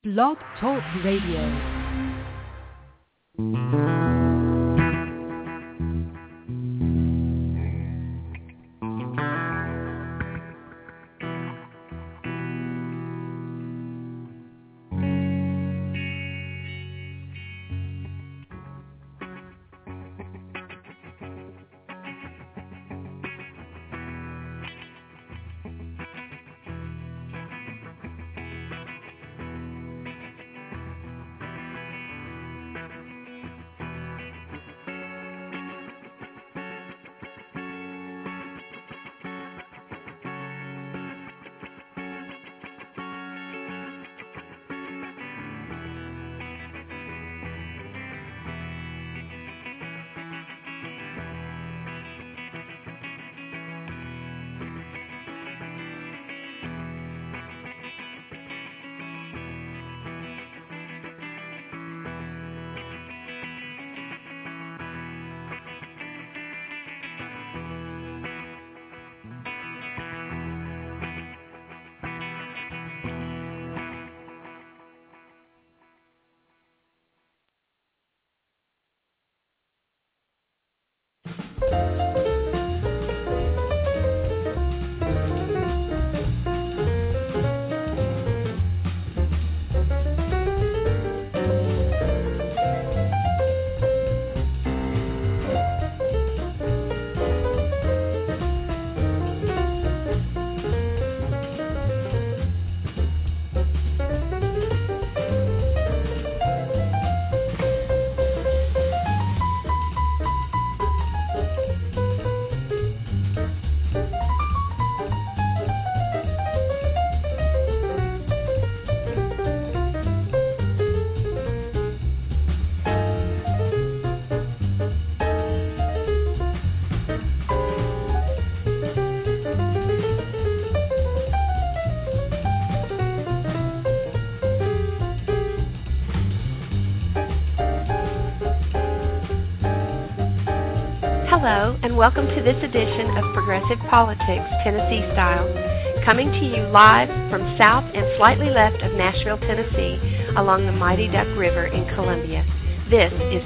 Blog Talk Radio. Hello, and welcome to this edition of Progressive Politics, Tennessee Style, coming to you live from south and slightly left of Nashville, Tennessee, along the Mighty Duck River in Columbia. This is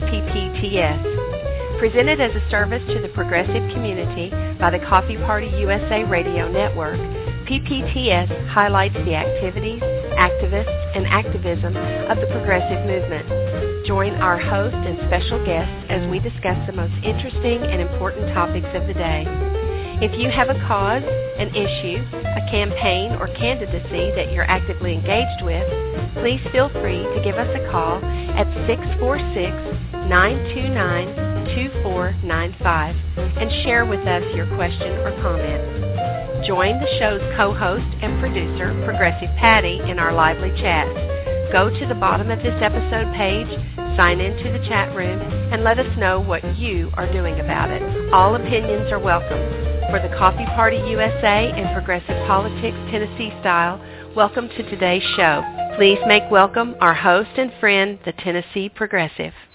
PPTS. Presented as a service to the progressive community by the Coffee Party USA Radio Network, PPTS highlights the activities, activists, and activism of the progressive movement. Join our host and special guests as we discuss the most interesting and important topics of the day. If you have a cause, an issue, a campaign, or candidacy that you're actively engaged with, please feel free to give us a call at 646-929-2495 and share with us your question or comment. Join the show's co-host and producer, Progressive Patty, in our lively chats. Go to the bottom of this episode page, sign into the chat room, and let us know what you are doing about it. All opinions are welcome. For the Coffee Party USA and Progressive Politics Tennessee Style, welcome to today's show. Please make welcome our host and friend, the Tennessee Progressive.